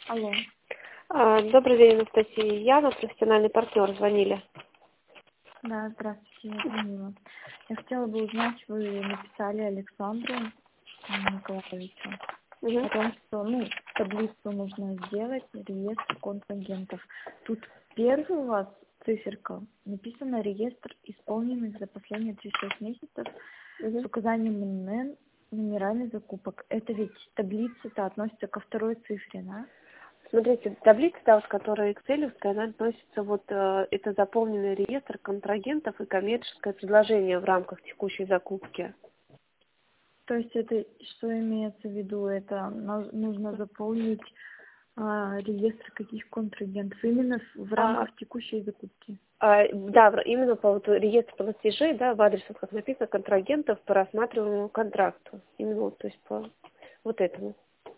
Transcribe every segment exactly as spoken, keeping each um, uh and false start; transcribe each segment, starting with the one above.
Алло. А, Добрый день, Анастасия. Яна, профессиональный партнер, звонили. Да, здравствуйте, я звонила. Я хотела бы узнать, вы написали Александру Николаевичу Мгм. о том, что, ну, таблицу нужно сделать, реестр контрагентов. Тут первый у вас циферка, написано реестр исполненных за последние тридцать шесть месяцев с Мгм. указанием эн эн эн, номерами закупок. Это ведь таблица-то относится ко второй цифре, да? Смотрите, таблица, да, вот, которая Excel, она относится, вот, э, это заполненный реестр контрагентов и коммерческое предложение в рамках текущей закупки. То есть это что имеется в виду? Это на- нужно заполнить а, реестр каких контрагентов именно в в А, рамках текущей закупки. а, да, в- именно по вот реестру платежей, да, в адрес, вот как написано, контрагентов по рассматриваемому контракту. Именно вот, то есть по вот этому.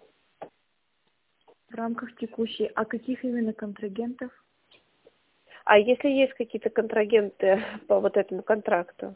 В рамках текущей. А каких именно контрагентов? А если есть какие-то контрагенты по вот этому контракту?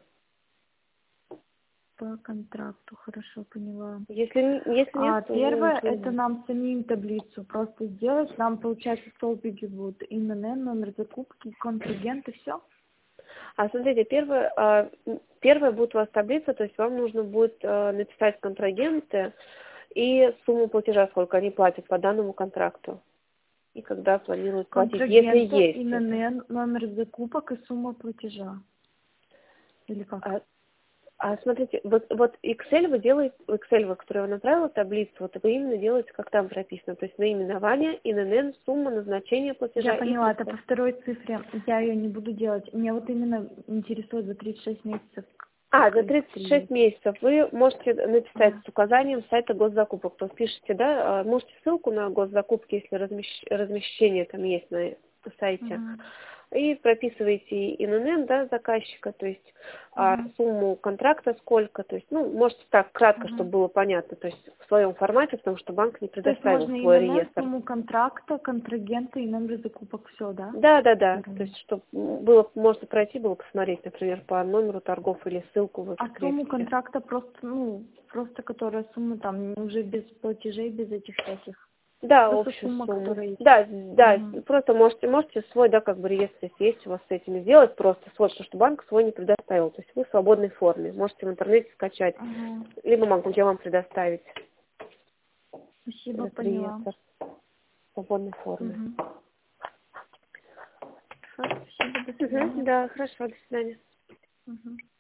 По контракту, хорошо, поняла. Если, н- если нет, А то ну, первое, ничего не это надо. нам самим таблицу просто сделать. Нам, получается, столбики будут эн эн эн, номер закупки, контрагенты, все. А смотрите, первое, а, м, первая будет у вас таблица, то есть вам нужно будет а, написать контрагенты и сумму платежа, сколько они платят по данному контракту. И когда планируют платить, если Контрагенты, есть эн эн это. эн, номер закупок и сумма платежа. Или как? А, а смотрите, вот, вот Excel вы делаете, Excel, вы, который я вам направила, таблицу, вот вы именно делаете, как там прописано, то есть наименование, эн эн эн, сумма, назначение Я платежа и поняла, это по дата. второй цифре. Я ее не буду делать. Меня вот именно интересует за тридцать шесть месяцев, А, как за их тридцать шесть при... месяцев вы можете написать Да. с указанием сайта госзакупок. То есть пишите, да, а, можете ссылку на госзакупки, если размещ- размещение там есть на сайте. Угу. И прописываете эн эн эн, да, заказчика, то есть а, Угу. сумму контракта сколько, то есть, ну, можете так кратко, Угу. чтобы было понятно, то есть в своем формате, потому что банк не То есть предоставил можно эн свой эн эн, реестр. сумму контракта, контрагенты и номер закупок, все, да? Да, да, да. То Верно. есть, чтобы было, можно пройти, было посмотреть, например, по номеру торгов или ссылку вы А сумму прикрепите. контракта просто, ну, просто которая сумма там уже без платежей, без этих всяких. Да, Просто общую сумма, сумму. которая есть. Да, да, Угу. просто можете, можете свой, да, как бы реестр, если есть у вас с этим сделать, просто свой, потому что банк свой не предоставил. То есть вы в свободной форме. Можете в интернете скачать, Угу. либо могу я вам предоставить Спасибо, этот поняла. реестр в свободной форме. Угу. Хорошо, спасибо, до Угу, свидания. да, хорошо, до свидания. Угу.